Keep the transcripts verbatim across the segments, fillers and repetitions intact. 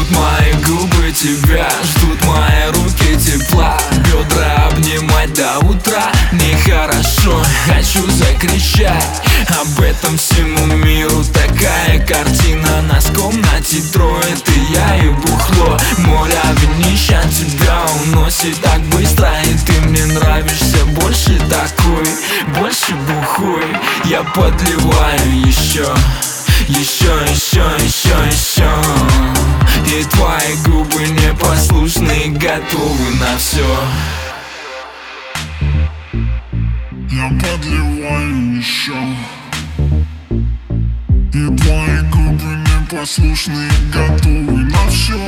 Ждут мои губы тебя, ждут мои руки тепла, бедра обнимать до утра. Нехорошо, хочу закричать об этом всему миру. Такая картина нас в комнате трое, ты, я и бухло. Море винища тебя уносит так быстро, и ты мне нравишься больше такой, больше бухой. Я подливаю еще, еще, еще, еще, еще. И твои губы непослушные, готовы на все. Я подливаю еще. И твои губы непослушные, готовы на все.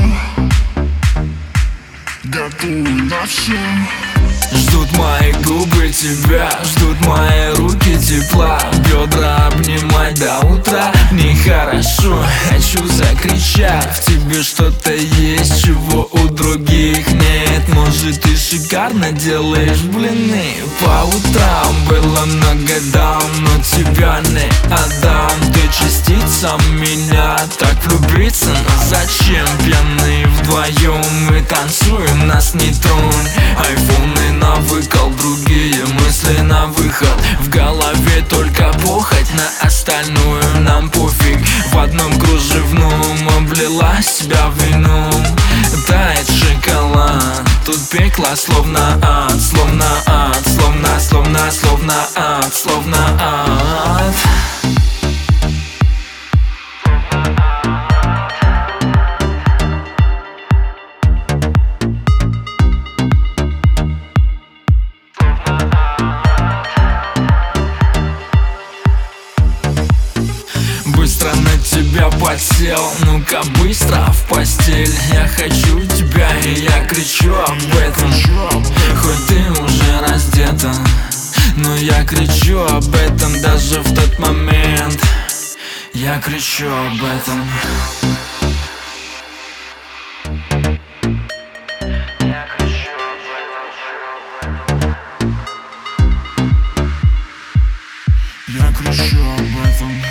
Готовы на все. Ждут мои губы тебя, ждут мои руки тепла, бедра обнимать до утра. Нехорошо, хочу закричать, в тебе что-то есть, чего у других нет. Может, ты шикарно делаешь блины по утрам. Было много дам, но тебя не отдам. Ты частица меня, так влюбиться, но зачем? Пьяные вдвоем мы танцуем, нас не тронь. Айфоны на выкол, другие мысли на выход. В голове только похоть, на остальное нам пофиг. В одном кружевном облила себя вином. Тает шоколад, тут пекло словно ад, словно ад, словно, словно, словно ад, словно ад. Быстро на тебя подсел, ну-ка быстро в постель. Я хочу тебя, и я кричу об этом. Хоть ты уже раздета, но я кричу об этом даже в тот момент. Я кричу об этом. Я кричу об этом.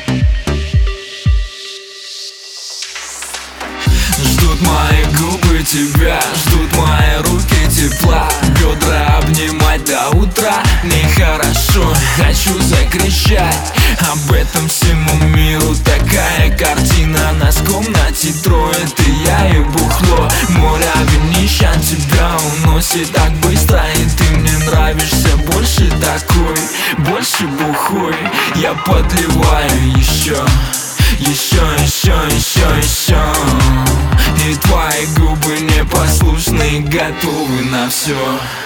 Ждут мои губы тебя, ждут мои руки тепла, бедра обнимать до утра. Нехорошо, хочу закричать об этом всему миру. Такая картина нас в комнате трое, ты, я и бухло. Море винища тебя уносит так быстро, и ты мне нравишься больше такой, больше бухой. Я подливаю еще, еще, еще, еще, еще. И твои губы непослушные, готовы на все.